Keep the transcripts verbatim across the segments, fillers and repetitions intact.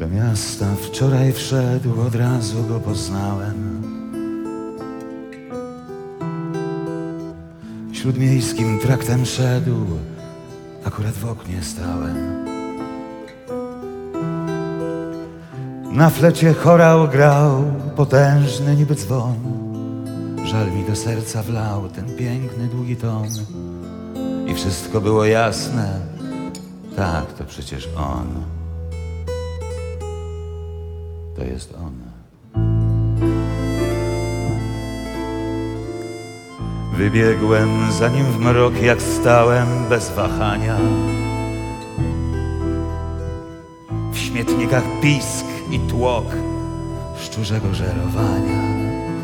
Do miasta wczoraj wszedł, od razu go poznałem. Śródmiejskim traktem szedł, akurat w oknie stałem. Na flecie chorał grał, potężny niby dzwon. Żal mi do serca wlał ten piękny, długi ton. I wszystko było jasne, tak, to przecież on. To jest on. Wybiegłem za nim w mrok, jak stałem bez wahania. W śmietnikach pisk i tłok szczurzego żerowania.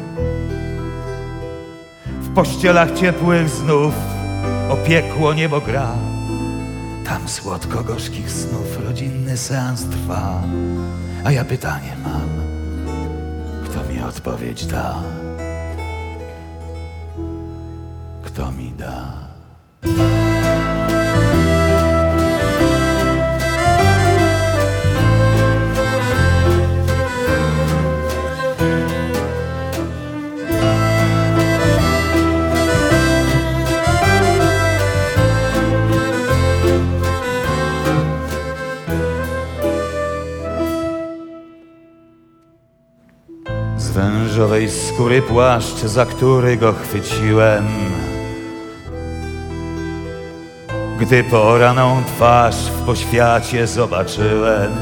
W pościelach ciepłych znów opiekło niebo gra. Tam słodko-gorzkich snów rodzinny seans trwa. A ja pytanie mam, kto mi odpowiedź da? Kto mi da? Z wężowej skóry płaszcz, za który go chwyciłem, gdy poraną twarz w poświacie zobaczyłem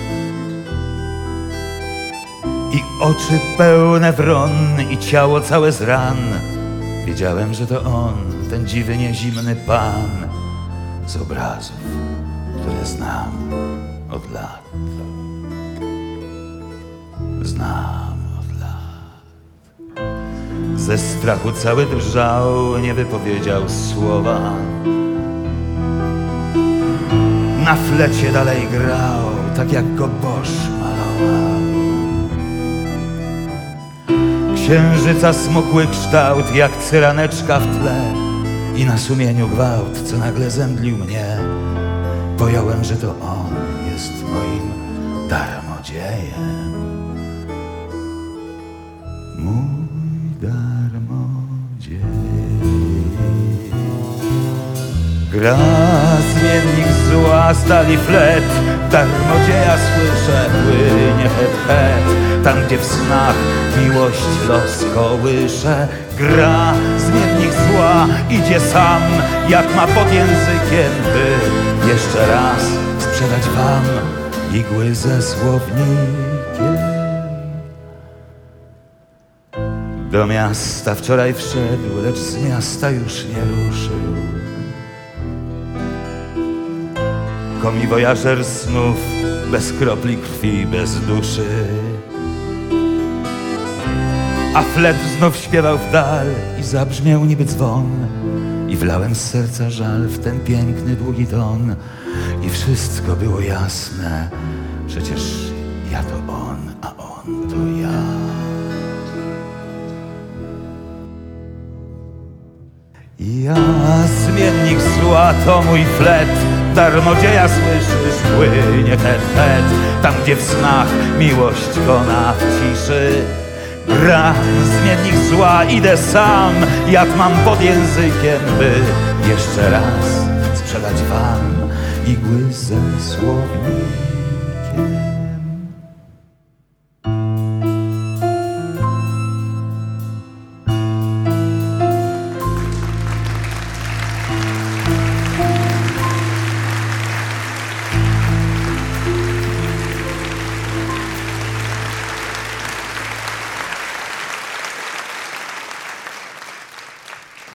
i oczy pełne wron i ciało całe z ran, wiedziałem, że to on, ten dziwy, niezimny pan z obrazów, które znam od lat. Znam. Ze strachu cały drżał, nie wypowiedział słowa. Na flecie dalej grał, tak jak go Boż malował. Księżyca smukły kształt, jak cyraneczka w tle. I na sumieniu gwałt, co nagle zemdlił mnie. Pojąłem, że to on jest moim darmodziejem. Mój darmodziej. Gra zmiennik zła, stali flet, darmodzieja słyszę, płynie het, het. Tam, gdzie w snach miłość los kołysze. Gra zmiennik zła, idzie sam, jak ma pod językiem, by jeszcze raz sprzedać wam igły ze słownikiem. Do miasta wczoraj wszedł, lecz z miasta już nie ruszył. Komiwojażer snów, bez kropli krwi, bez duszy. A flet znów śpiewał w dal i zabrzmiał niby dzwon. I wlałem z serca żal w ten piękny, długi ton. I wszystko było jasne, przecież ja to on, a on to ja. Ja, zmiennik zła, to mój flet, darmodzieja słyszysz, płynie het, het. Tam, gdzie w snach miłość kona w ciszy. Gra zmiennik zła, idę sam, jak mam pod językiem, by jeszcze raz sprzedać wam igły ze słownikiem.